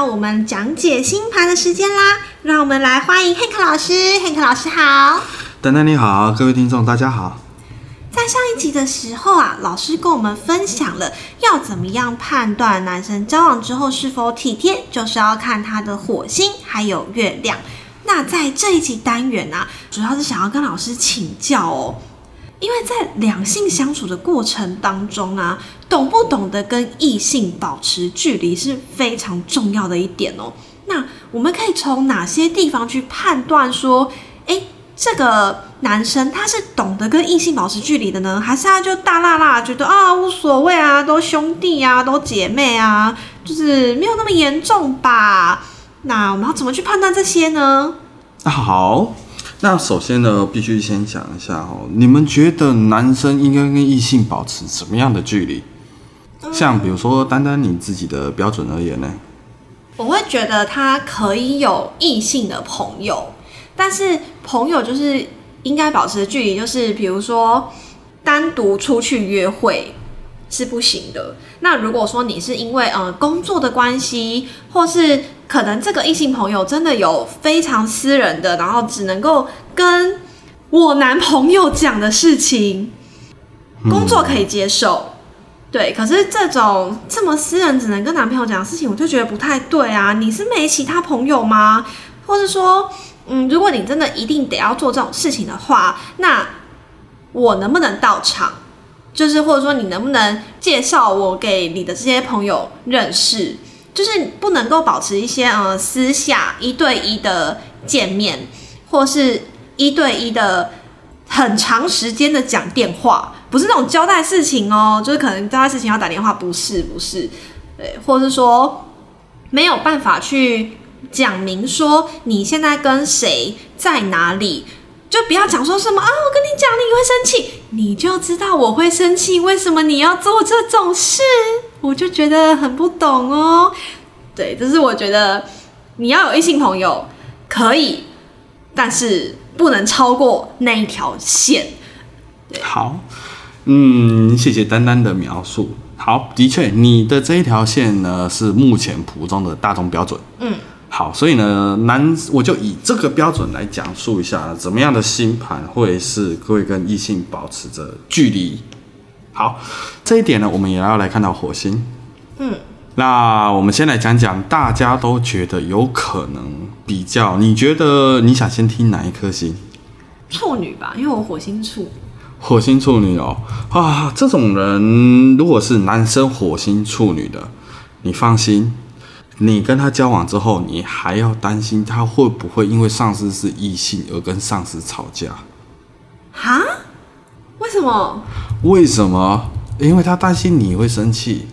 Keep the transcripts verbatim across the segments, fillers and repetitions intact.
到我们讲解星盘的时间啦，让我们来欢迎 Hank 老师。Hank 老师好。 丹丹你好，各位听众大家好。 在上一集的时候啊，老师跟我们分享了要怎么样判断男生交往之后是否体贴，就是要看他的火星还有月亮。那在这一集单元啊，主要是想要跟老师请教哦，因为在两性相处的过程当中啊，懂不懂得跟异性保持距离是非常重要的一点哦。那我们可以从哪些地方去判断说，哎，这个男生他是懂得跟异性保持距离的呢，还是他就大辣辣觉得啊无所谓啊，都兄弟啊，都姐妹啊，就是没有那么严重吧？那我们要怎么去判断这些呢？ 好，那首先呢，必须先讲一下哦，你们觉得男生应该跟异性保持什么样的距离？嗯、像比如说单单你自己的标准而言呢？ 我会觉得他可以有异性的朋友，但是朋友就是应该保持的距离，就是比如说单独出去约会是不行的。那如果说你是因为呃工作的关系，或是可能这个异性朋友真的有非常私人的，然后只能够跟我男朋友讲的事情，工作可以接受。嗯对，可是这种这么私人只能跟男朋友讲的事情，我就觉得不太对啊！你是没其他朋友吗？或是说，嗯，如果你真的一定得要做这种事情的话，那我能不能到场？就是或者说，你能不能介绍我给你的这些朋友认识？就是不能够保持一些呃私下一对一的见面，或是一对一的很长时间的讲电话。不是那种交代事情哦，就是可能交代事情要打电话，不是不是，对，或者是说没有办法去讲明说你现在跟谁在哪里，就不要讲说什么啊，我跟你讲你会生气，你就知道我会生气，为什么你要做这种事？我就觉得很不懂哦。对，这是我觉得你要有异性朋友可以，但是不能超过那一条线。 好。嗯，谢谢丹丹的描述。好，的确，你的这一条线呢是目前普通的大众标准。嗯，好，所以呢，男我就以这个标准来讲述一下，怎么样的星盘会是会跟异性保持着距离。好，这一点呢，我们也要来看到火星。嗯，那我们先来讲讲大家都觉得有可能比较，你觉得你想先听哪一颗星？ 处女吧，因为我火星处。 火星处女哦，啊，这种人如果是男生火星处女的，你放心，你跟他交往之后，你还要担心他会不会因为上司是异性而跟上司吵架？ 哈？为什么？ 为什么？因为他担心你会生气。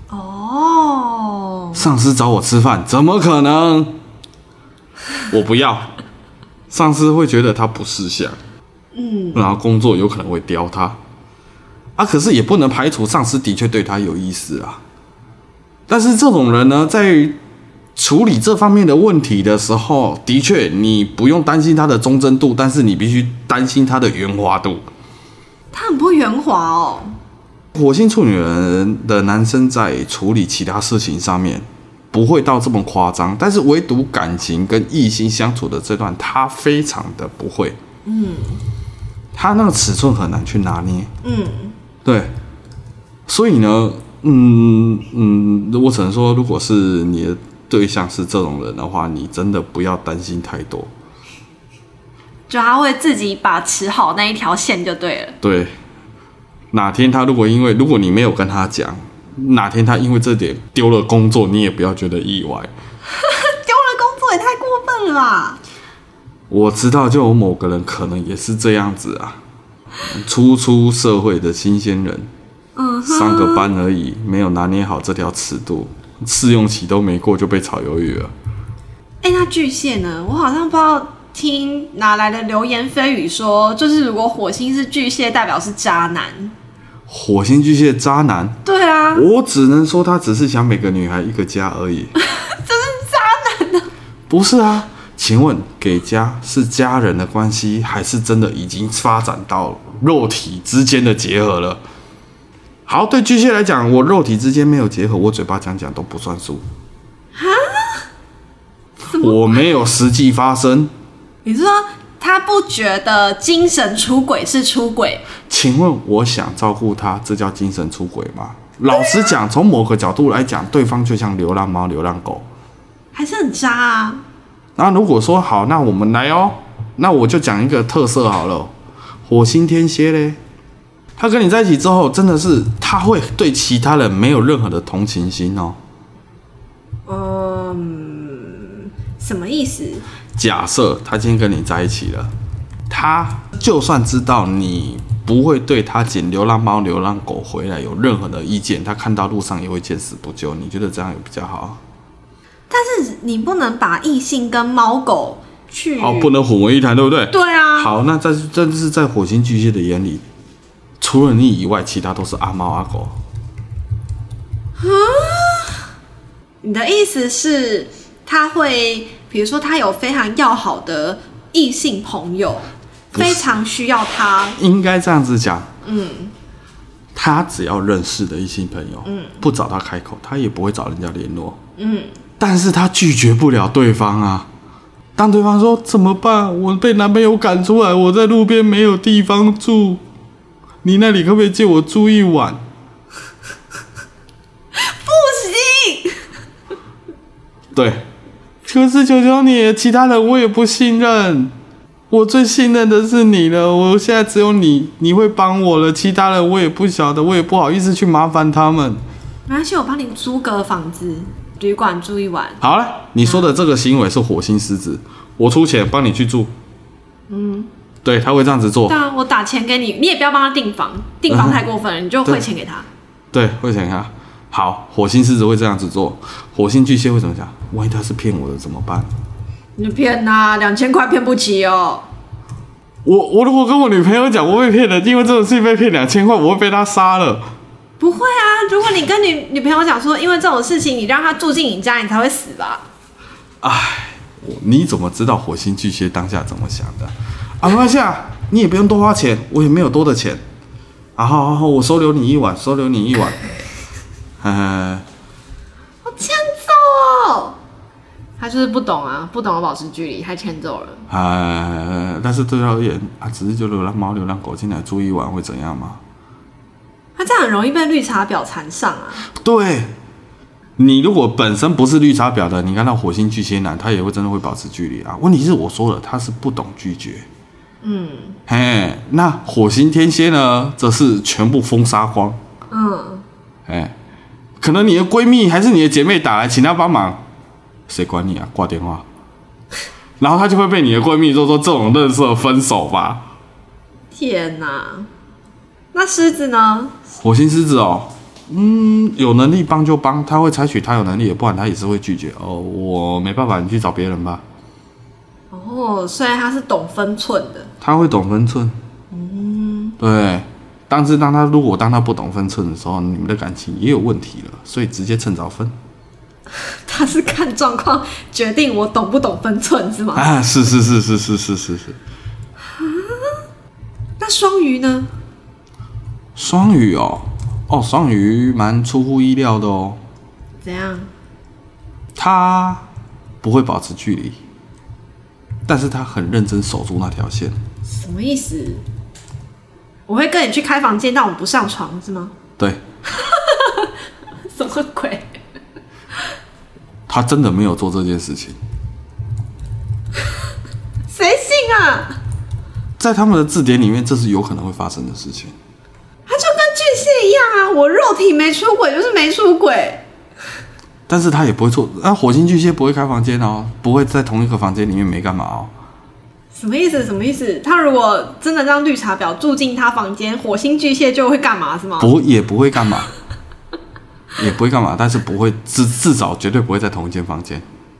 哦。 上司找我吃饭，怎么可能？我不要。上司会觉得他不识相。嗯，然后工作有可能会刁他，啊，可是也不能排除上司的确对他有意思啊。但是这种人呢，在处理这方面的问题的时候，的确你不用担心他的忠贞度，但是你必须担心他的圆滑度。 他很不圆滑哦。 火星处女人的男生在处理其他事情上面不会到这么夸张，但是唯独感情跟异性相处的这段，他非常的不会。嗯。他那个尺寸很难去拿捏，嗯，对，所以呢，嗯嗯，我只能说，如果是你的对象是这种人的话，你真的不要担心太多， 就他会自己把持好那一条线就对了。 对，哪天他如果因为如果你没有跟他讲，哪天他因为这点丢了工作，你也不要觉得意外。 丢了工作也太过分了吧！ 我知道，就有某个人可能也是这样子啊，初出社会的新鲜人，嗯，上个班而已，没有拿捏好这条尺度，试用期都没过就被炒鱿鱼了。 哎、欸，那巨蟹呢？我好像不知道听哪来的流言蜚语说，就是如果火星是巨蟹，代表是渣男。 火星巨蟹渣男？ 对啊， 我只能说他只是想每个女孩一个家而已。 这是渣男啊？ 不是啊。请问给家是家人的关系，还是真的已经发展到肉体之间的结合了？好，对巨蟹来讲，我肉体之间没有结合，我嘴巴讲讲都不算数。 哈？ 我没有实际发生。 你是说他不觉得精神出轨是出轨？ 请问我想照顾他，这叫精神出轨吗？老实讲，从某个角度来讲，对方就像流浪猫、流浪狗， 还是很渣啊。 那如果说好，那我们来哦，那我就讲一个特色好了。火星天蝎嘞，他跟你在一起之后，真的是他会对其他人没有任何的同情心哦。 嗯，什么意思？ 假设他今天跟你在一起了，他就算知道你不会对他捡流浪猫、流浪狗回来有任何的意见，他看到路上也会见死不救。你觉得这样也比较好？ 但是你不能把异性跟猫狗去， 好，不能混为一谈，对不对？ 对啊。 好，那在这是在火星巨蟹的眼里，除了你以外，其他都是阿猫阿狗。 啊？你的意思是他会，比如说他有非常要好的异性朋友，非常需要他， 应该这样子讲。 嗯， 他只要认识的异性朋友， 嗯， 不找他开口，他也不会找人家联络。 嗯， 但是他拒绝不了对方啊。当对方说怎么办？我被男朋友赶出来，我在路边没有地方住，你那里可不可以借我住一晚？ 不行。 对，可是求求你，其他人我也不信任，我最信任的是你了，我现在只有你，你会帮我了，其他人我也不晓得，我也不好意思去麻烦他们。 没关系，我帮你租个房子，旅馆住一晚。 好了，你说的这个行为是火星狮子，我出钱帮你去住。嗯，对，他会这样子做。 对啊，我打钱给你，你也不要帮他订房，订房太过分了，嗯、你就汇钱给他。 对，汇钱给他。好，火星狮子会这样子做，火星巨蟹会怎么讲？万一他是骗我的怎么办？ 你骗啊，两千块骗不起哦。 我我如果跟我女朋友讲我被骗了，因为这种事情被骗两千块，我会被他杀了。 不会啊，如果你跟你女朋友讲说，因为这种事情你让她住进你家，你才会死吧？ 哎，你怎么知道火星巨蟹当下怎么想的？啊，没关系啊，你也不用多花钱，我也没有多的钱。啊，好好好，我收留你一晚，收留你一晚。呃， 好欠揍哦！他就是不懂啊，不懂得保持距离，还欠揍了。 呃，但是对他而言啊，只是就流浪猫、流浪狗进来住一晚会怎样吗？ 他这样很容易被绿茶婊缠上啊。 对，你如果本身不是绿茶婊的，你看到火星巨蟹男，他也会真的会保持距离啊。问题是我说了，他是不懂拒绝。嗯，嘿，那火星天蝎呢，则是全部封杀光。嗯，哎，可能你的闺蜜还是你的姐妹打来，请她帮忙，谁管你啊？挂电话，然后她就会被你的闺蜜说说这种垃圾分手吧。 天哪！那狮子呢？ 火星狮子哦，嗯，有能力帮就帮，他会采取他有能力的，不然他也是会拒绝。哦，我没办法，你去找别人吧。 哦，所以他是懂分寸的。 他会懂分寸。嗯，对。但是当他如果当他不懂分寸的时候，你们的感情也有问题了，所以直接趁早分。 他是看状况决定我懂不懂分寸是吗？ 啊，是是是是是是是是。 啊，那双鱼呢？ 双鱼哦，哦，双鱼蛮出乎意料的哦。 怎样？ 他不会保持距离，但是他很认真守住那条线。 什么意思？我会跟你去开房间，但我们不上床是吗？ 对。 什么鬼？ 他真的没有做这件事情。 谁信啊？ 在他们的字典里面，这是有可能会发生的事情。 他就跟巨蟹一样啊，我肉体没出轨就是没出轨。 但是他也不会做，啊，火星巨蟹不会开房间哦，不会在同一个房间里面没干嘛哦。 什么意思？什么意思？他如果真的让绿茶婊住进他房间，火星巨蟹就会干嘛是吗？ 不，也不会干嘛，也不会干嘛，但是不会至至少绝对不会在同一间房间。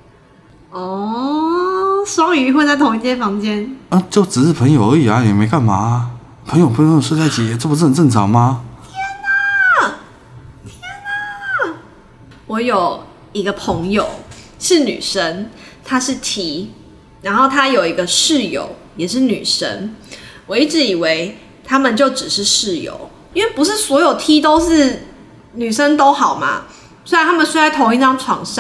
哦，双鱼会在同一间房间啊，就只是朋友而已啊，也没干嘛啊。朋友朋友睡在一起，这不是很正常吗？ 天哪，天哪！我有一个朋友是女生，她是 T， 然后她有一个室友也是女生。我一直以为他们就只是室友，因为不是所有 T 都是女生都好嘛。虽然他们睡在同一张床上，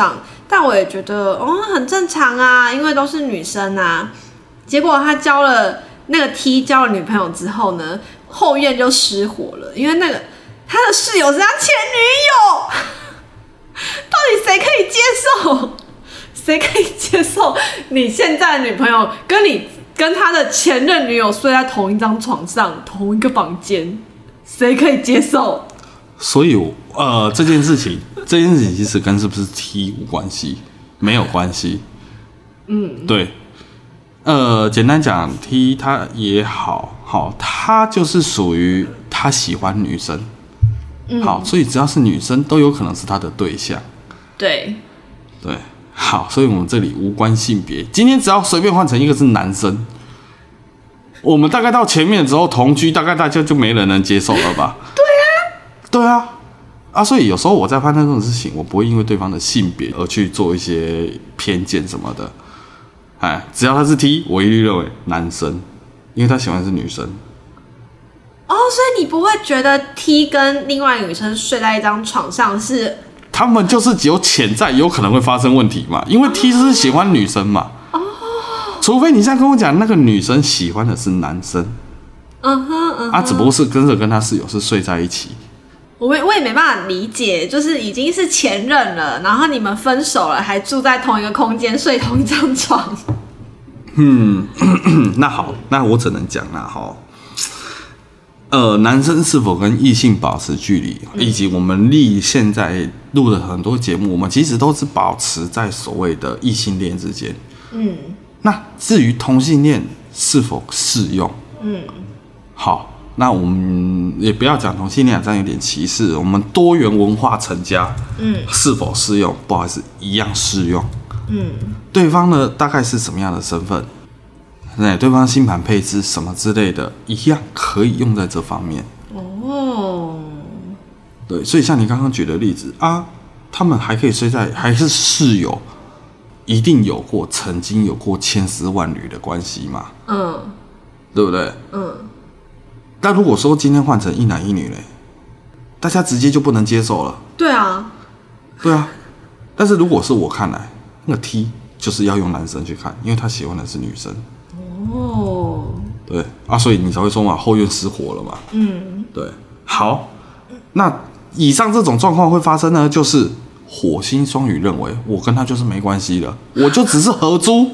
但我也觉得哦很正常啊，因为都是女生啊。结果他交了那个 T 交了女朋友之后呢，后院就失火了，因为那个他的室友是他前女友，到底谁可以接受？谁可以接受你现在的女朋友跟你跟他的前任女友睡在同一张床上、同一个房间？谁可以接受？ 所以，呃，这件事情，这件事情其实跟是不是 T 无关系，没有关系。嗯，对。呃，简单讲 ，T 他也好，好，他就是属于他喜欢女生，嗯、好，所以只要是女生都有可能是他的对象。 对， 对，好，所以我们这里无关性别。今天只要随便换成一个是男生，我们大概到前面之后同居，大概大家就没人能接受了吧？ 对啊， 对啊，啊，所以有时候我在判断这种事情，我不会因为对方的性别而去做一些偏见什么的。哎，只要他是 T， 我一律认为男生，因为他喜欢的是女生。 哦，所以你不会觉得 T 跟另外一个女生睡在一张床上是？ 他们就是只有潜在有可能会发生问题嘛，因为 T 是喜欢女生嘛。哦。除非你现在跟我讲那个女生喜欢的是男生。嗯哼嗯哼。啊，只不过是跟着跟他室友是睡在一起。 我我也没办法理解，就是已经是前任了，然后你们分手了，还住在同一个空间，睡同一张床。 嗯，那好，那我只能讲啦哈。呃，男生是否跟异性保持距离，嗯、以及我们历现在录的很多节目，我们其实都是保持在所谓的异性恋之间。嗯，那至于同性恋是否适用，嗯，好。那我们也不要讲同性恋，这样有点歧视。我们多元文化成家，嗯，是否适用？不好意思，一样适用。嗯，对方呢大概是什么样的身份？对，对方星盘配置什么之类的，一样可以用在这方面。哦，对，所以像你刚刚举的例子啊，他们还可以睡在，还是室友，一定有过，曾经有过千丝万缕的关系嘛？嗯，对不对？嗯。但如果说今天换成一男一女嘞，大家直接就不能接受了。 对啊， 对啊。但是如果是我看来，那个 T 就是要用男生去看，因为他喜欢的是女生。哦。对啊，所以你才会说嘛，后院失火了嘛。嗯。对。好，那以上这种状况会发生呢，就是火星双鱼认为我跟他就是没关系了，我就只是合租。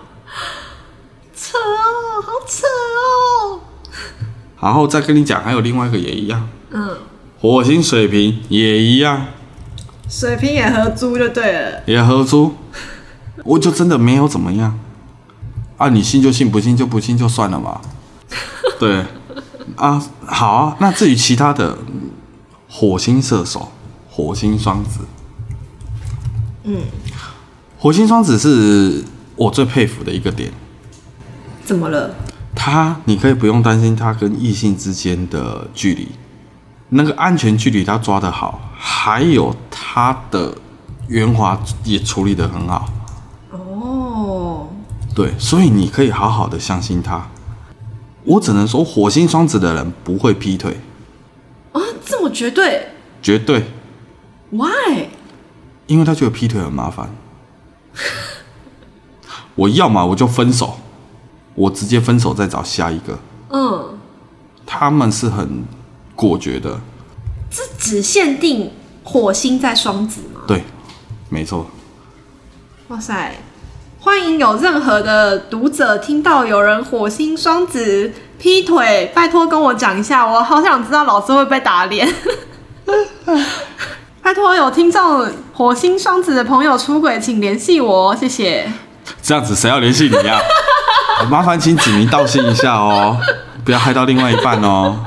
扯哦，好扯哦。 然后再跟你讲，还有另外一个也一样，嗯，火星水瓶也一样， 水瓶也合租就对了， 也合租，我就真的没有怎么样，啊，你信就信，不信就不信就算了嘛，对，啊，好啊，那至于其他的，火星射手、火星双子，嗯，火星双子是我最佩服的一个点， 怎么了？ 他，你可以不用担心他跟异性之间的距离，那个安全距离他抓得好，还有他的圆滑也处理得很好。哦，对，所以你可以好好的相信他。我只能说，火星双子的人不会劈腿。 啊，这么绝对？ 绝对。 Why？ 因为他觉得劈腿很麻烦。我要嘛我就分手。我直接分手再找下一个。嗯，他们是很果决的。 这只限定火星在双子吗？ 对，没错。 哇塞！欢迎有任何的读者听到有人火星双子劈腿，拜托跟我讲一下，我好想知道老师会不会打脸。拜托有听众火星双子的朋友出轨，请联系我，谢谢。 这样子谁要联系你呀、啊？麻烦请指名道姓一下哦，不要害到另外一半哦。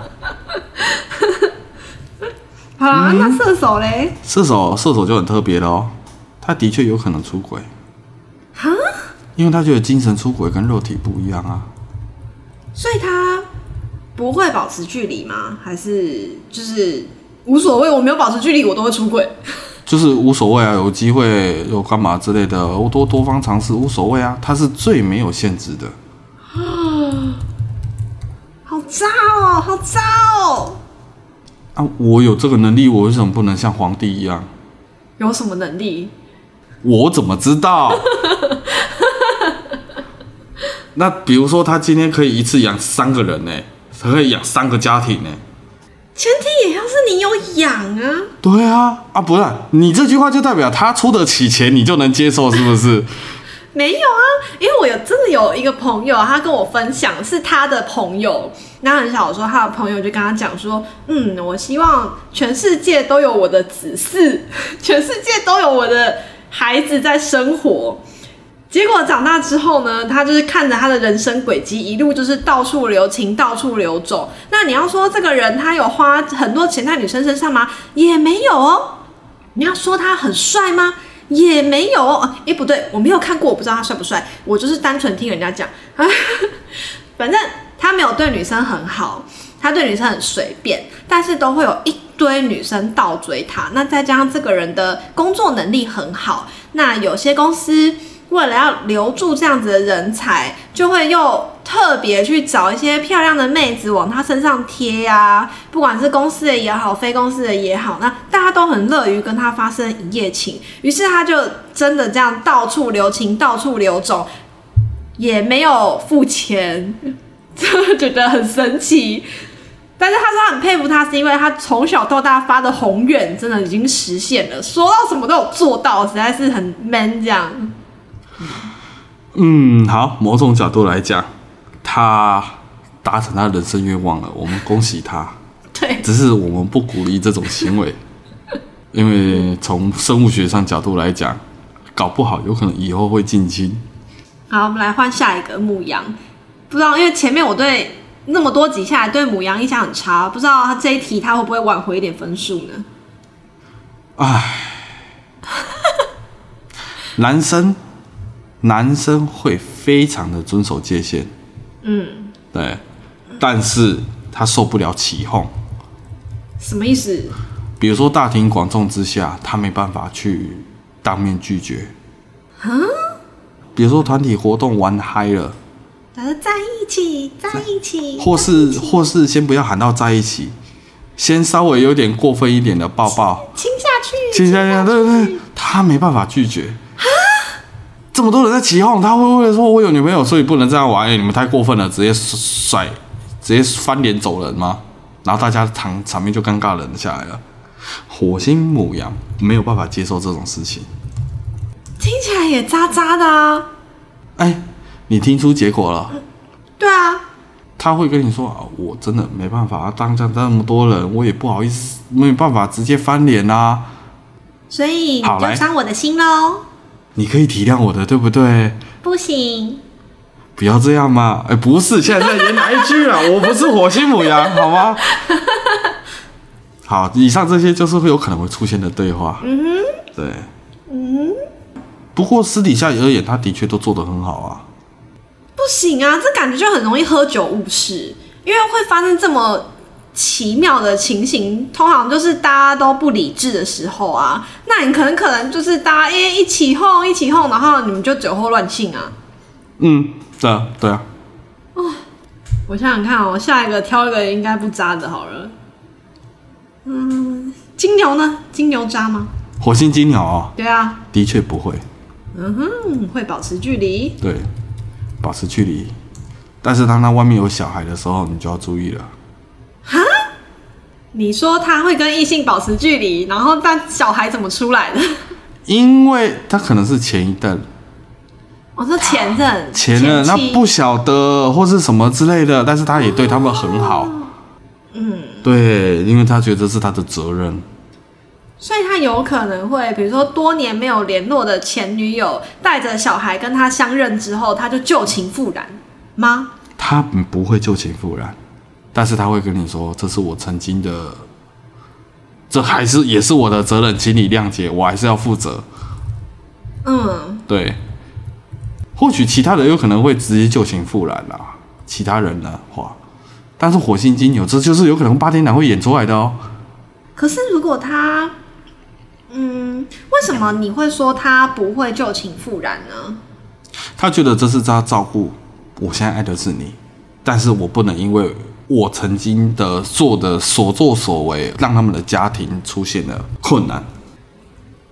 好啦、嗯，那射手嘞？ 射手射手就很特别了哦，他的确有可能出轨。哈？因为他觉得精神出轨跟肉体不一样啊。 所以他不会保持距离吗？还是就是无所谓？我没有保持距离，我都会出轨。 就是无所谓啊，有机会有干嘛之类的，我多多方尝试无所谓啊，他是最没有限制的。 好渣哦，好渣哦！ 啊，我有这个能力，我为什么不能像皇帝一样？ 有什么能力？ 我怎么知道？那比如说他今天可以一次养三个人呢，他可以养三个家庭呢。 前提也要是你有养啊。 对啊，啊不是，你这句话就代表他出得起钱，你就能接受，是不是？ 没有啊，因为我有真的有一个朋友，他跟我分享是他的朋友，那很小的时候，他的朋友就跟他讲说，嗯，我希望全世界都有我的子嗣，全世界都有我的孩子在生活。结果长大之后呢，他就是看着他的人生轨迹，一路就是到处留情，到处流走。那你要说这个人他有花很多钱在女生身上吗？也没有哦。你要说他很帅吗？也没有哦。哎，不对，我没有看过，我不知道他帅不帅，我就是单纯听人家讲。反正他没有对女生很好，他对女生很随便，但是都会有一堆女生倒追他。那再加上这个人的工作能力很好，那有些公司为了要留住这样子的人才，就会又特别去找一些漂亮的妹子往他身上贴啊，不管是公司的也好，非公司的也好，那大家都很乐于跟他发生一夜情，于是他就真的这样到处留情，到处留种，也没有付钱，就觉得很神奇。但是他说他很佩服他，是因为他从小到大发的宏愿真的已经实现了，说到什么都有做到，实在是很 man 这样。 嗯，好，某种角度来讲，他达成他人生愿望了，我们恭喜他。 对， 只是我们不鼓励这种行为，因为从生物学上角度来讲，搞不好有可能以后会近亲。 好，我们来换下一个牡羊。不知道，因为前面我对那么多集下来对牡羊印象很差，不知道他这一题他会不会挽回一点分数呢？ 唉，男生。男生会非常的遵守界限， 嗯， 对，但是他受不了起哄。 什么意思？ 比如说大庭广众之下，他没办法去当面拒绝。 嗯， 比如说团体活动玩嗨了， 大家在一起，在一起， 或是或是先不要喊到在一起，先稍微有点过分一点的抱抱， 亲下去， 亲下去，对对对，他没办法拒绝。这么多人在起哄，他会不会说我有女朋友，所以不能这样玩？哎、欸，你们太过分了，直接甩，直接翻脸走人吗？然后大家场场面就尴尬冷下来了。火星牡羊没有办法接受这种事情， 听起来也渣渣的啊。 哎、欸，你听出结果了？ 嗯、对啊， 他会跟你说、啊，我真的没办法，当这样那么多人，我也不好意思，没有办法直接翻脸啊。 所以你就伤我的心喽。 你可以体谅我的，对不对？ 不行， 不要这样嘛！哎、欸，不是，现在在演哪一句啊？我不是火星牡羊，好吗？好，以上这些就是会有可能会出现的对话。 嗯哼， 对， 嗯哼。 不过私底下而言，他的确都做得很好啊。 不行啊，这感觉就很容易喝酒误事，因为会发生这么奇妙的情形，通常就是大家都不理智的时候啊，那你可能可能就是大家一起哄一起哄，然后你们就酒后乱性啊。 嗯，对啊，对啊。 哦，我想想看哦，下一个挑一个应该不渣的好了。嗯，金牛呢？金牛渣吗？ 火星金牛哦。 对啊。 的确不会。 嗯哼，会保持距离。 对，保持距离。但是当他外面有小孩的时候，你就要注意了。 哈？你说他会跟异性保持距离，然后但小孩怎么出来的？ 因为他可能是前一代。 我说前任， 前任，他不晓得或是什么之类的，但是他也对他们很好。哦、 嗯， 对，因为他觉得是他的责任。 所以他有可能会，比如说多年没有联络的前女友带着小孩跟他相认之后，他就旧情复燃吗？ 他不会旧情复燃。但是他会跟你说，这是我曾经的，这还是也是我的责任，请你谅解，我还是要负责。 嗯， 对。或许其他人有可能会直接旧情复燃啦，其他人的话，但是火星金牛这就是有可能八点档会演出来的哦。 可是如果他，嗯，为什么你会说他不会旧情复燃呢？ 他觉得这是他照顾，我现在爱的是你，但是我不能因为我曾经的做的所作所为，让他们的家庭出现了困难。 那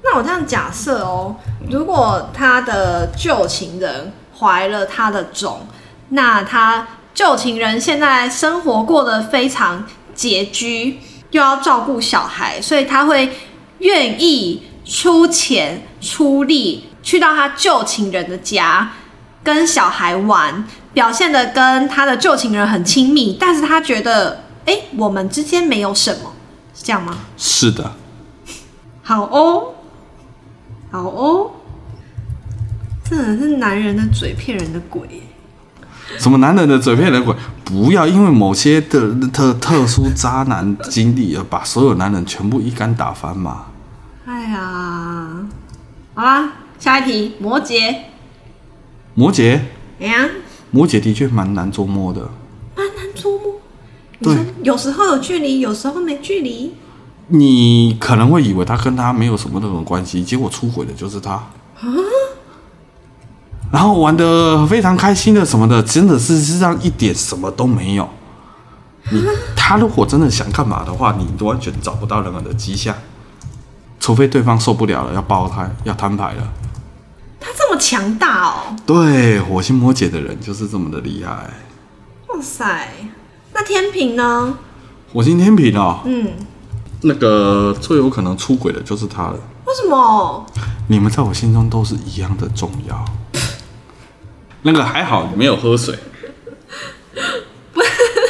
那我这样假设哦，如果他的旧情人怀了他的种，那他旧情人现在生活过得非常拮据，又要照顾小孩，所以他会愿意出钱出力去到他旧情人的家跟小孩玩，表现得跟他的旧情人很亲密，但是他觉得哎、欸，我们之间没有什么，是这样吗？ 是的。 好哦，好哦，真的是男人的嘴骗人的鬼耶。 什么男人的嘴骗人鬼？不要因为某些的特特殊渣男经历而把所有男人全部一竿打翻嘛。 哎呀，好啦，下一题，摩羯。 摩羯， 哎呀， 摩羯的确蛮难捉摸的。 蛮难捉摸。 对， 有时候有距离，有时候没距离。 你可能会以为他跟他没有什么那种关系，结果出轨的就是他。啊？然后玩得非常开心的什么的，真的是是让一点什么都没有。你他如果真的想干嘛的话，你完全找不到任何的迹象，除非对方受不了了，要爆胎，要摊牌了。 他这么强大哦？ 对，火星摩羯的人就是这么的厉害。 哇塞，那天秤呢？ 火星天秤哦， 嗯， 那个最有可能出轨的就是他了。 为什么？ 你们在我心中都是一样的重要。那个还好，你没有喝水。 不，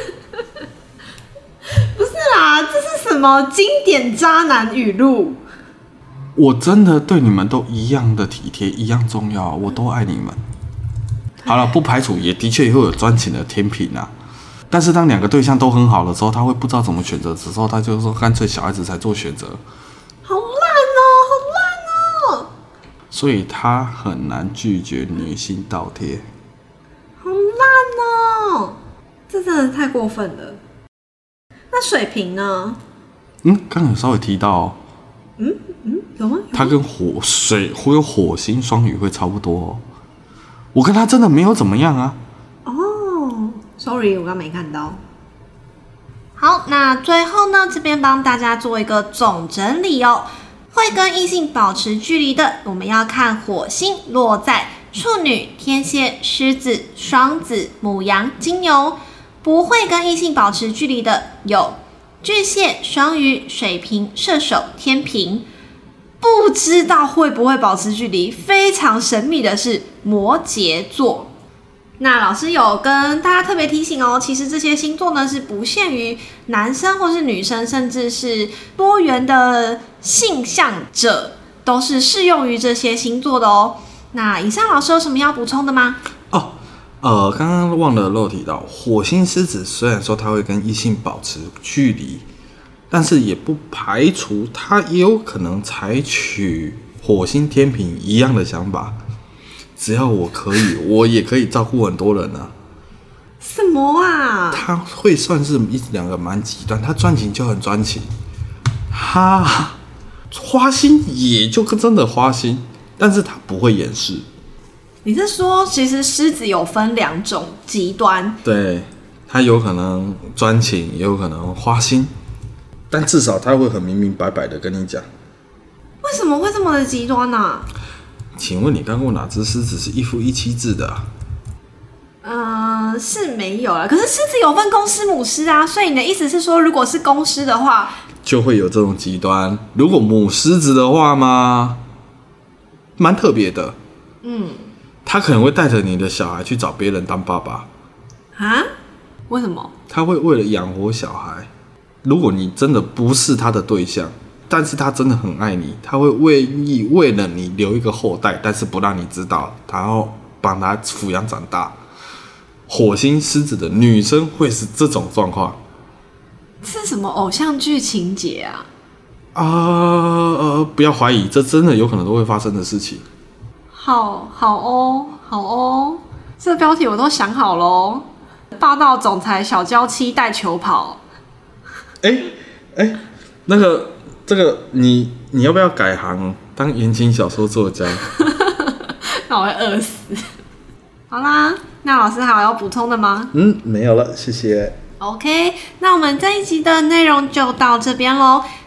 不是啦，这是什么经典渣男语录？ 我真的对你们都一样的体贴，一样重要，我都爱你们。好了，不排除也的确也会有专情的天秤啊。但是当两个对象都很好的时候，他会不知道怎么选择的时候，他就说干脆小孩子才做选择。 好烂哦，好烂哦！ 所以他很难拒绝女性倒贴。 好烂哦，这真的太过分了。那水瓶呢？ 嗯，刚刚有稍微提到哦。 嗯嗯，有吗？ 他跟火水会有火星双鱼会差不多哦。我跟他真的没有怎么样啊。 哦 ，sorry， 我刚没看到。好，那最后呢，这边帮大家做一个总整理哦。会跟异性保持距离的，我们要看火星落在处女、天蝎、狮子、双子、牡羊、金牛。不会跟异性保持距离的有巨蟹、双鱼、水瓶、射手、天秤。不知道会不会保持距离，非常神秘的是摩羯座。那老师有跟大家特别提醒哦，其实这些星座呢是不限于男生或是女生，甚至是多元的性向者都是适用于这些星座的哦。那以上老师有什么要补充的吗？ 哦，呃，刚刚忘了漏提到，火星狮子虽然说他会跟异性保持距离，但是也不排除他也有可能采取火星天秤一样的想法。只要我可以，我也可以照顾很多人啊。 什么啊？ 他会算是一两个蛮极端，他专情就很专情，他花心也就真的花心，但是他不会掩饰。 你是说，其实狮子有分两种极端？ 对，他有可能专情，也有可能花心，但至少他会很明明白白的跟你讲。 为什么会这么的极端呢、啊？ 请问你看过哪只狮子是一夫一妻制的啊？ 嗯、呃，是没有啦。可是狮子有分公狮、母狮啊，所以你的意思是说，如果是公狮的话， 就会有这种极端。如果母狮子的话嘛，蛮特别的。嗯，他可能会带着你的小孩去找别人当爸爸。 啊？为什么？ 他会为了养活小孩，如果你真的不是他的对象，但是他真的很爱你，他会愿意为了你留一个后代，但是不让你知道，然后帮他抚养长大。火星狮子的女生会是这种状况。 是什么偶像剧情节啊？ 啊、呃呃，不要怀疑，这真的有可能都会发生的事情。 好好哦，好哦，这个标题我都想好喽。霸道总裁小娇妻带球跑。 哎哎、欸欸，那个这个你你要不要改行当言情小说作家？ 那我会饿死。好啦，那老师还有要补充的吗？ 嗯，没有了，谢谢。 OK， 那我们这一集的内容就到这边咯。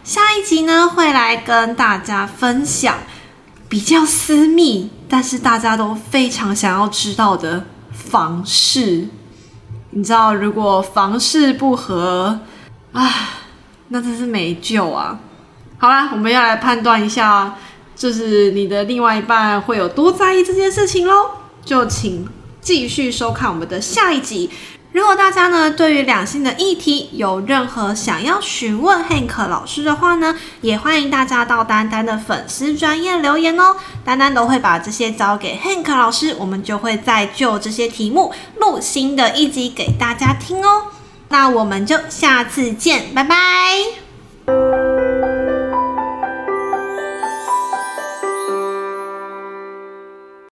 下一集呢会来跟大家分享比较私密，但是大家都非常想要知道的房事。你知道，如果房事不合，唉，那真是没救啊！好啦，我们要来判断一下，就是你的另外一半会有多在意这件事情咯，就请继续收看我们的下一集。如果大家呢对于两性的议题有任何想要询问 Hank 老师的话呢，也欢迎大家到丹丹的粉丝专页留言哦，丹丹都会把这些交给 Hank 老师，我们就会再就这些题目录新的一集给大家听哦。那我们就下次见，拜拜。